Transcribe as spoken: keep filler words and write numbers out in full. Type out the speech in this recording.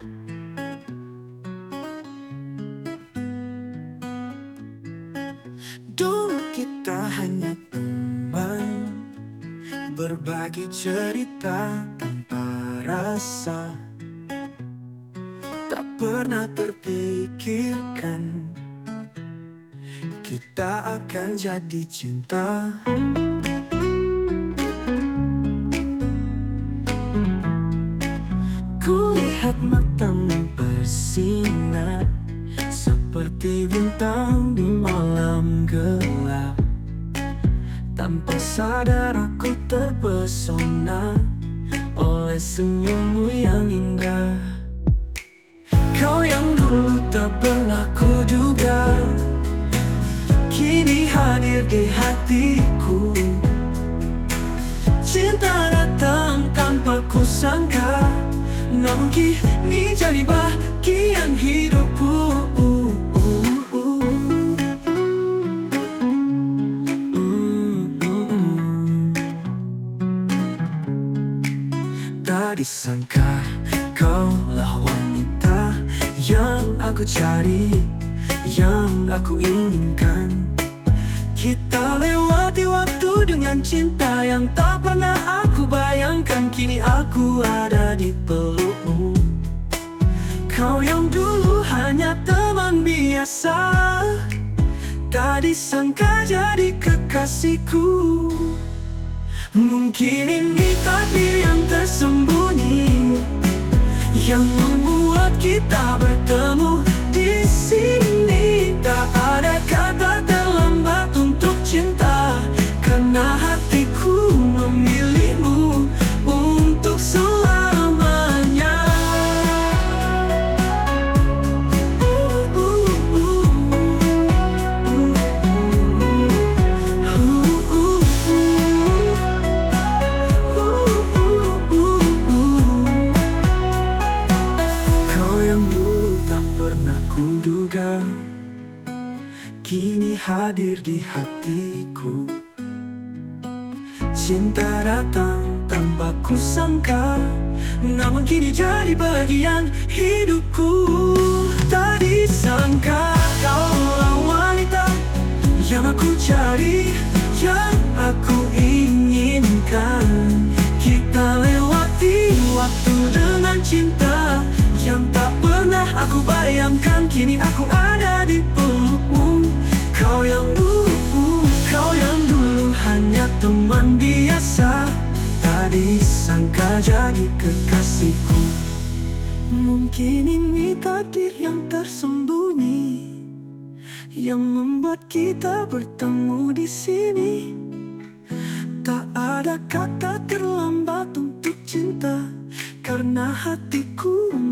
Dulu kita hanya teman, berbagi cerita tanpa rasa. Tak pernah terpikirkan kita akan jadi cinta. Kulihat matamu bersinar seperti bintang di malam gelap. Tanpa sadar aku terpesona oleh senyummu yang indah. Kau yang dulu tak pernah kuduga, kini hadir di hatiku. Cinta datang tanpa kusangka, namun kini jadi bagian hidupku. Tak disangka kaulah wanita yang aku cari, yang aku inginkan. Kita lewati waktu dengan cinta yang tak pernah aku bayangkan. Kini aku ada di pelukmu. Kau yang dulu hanya teman biasa, tak disangka jadi kekasihku. Mungkin ini takdir yang tersembunyi, yang membuat kita bertemu di sini. Tak ada kata terlambat untuk cinta, karena hatiku memilihmu untuk selamanya. Kau yang dulu tak pernah kuduga, kini hadir di hatiku. Cinta datang tanpa kusangka, namun kini jadi bagian hidupku. Tak disangka kaulah wanita yang aku cari, yang aku inginkan. Kita lewati waktu dengan cinta yang tak pernah aku bayangkan. Kini aku ada di pelukmu. Kau yang dulu, kau yang dulu hanya teman biasa, tak disangka jadi kekasihku. Mungkin ini takdir yang tersembunyi, yang membuat kita bertemu di sini. Tak ada kata terlambat untuk cinta, karena hatiku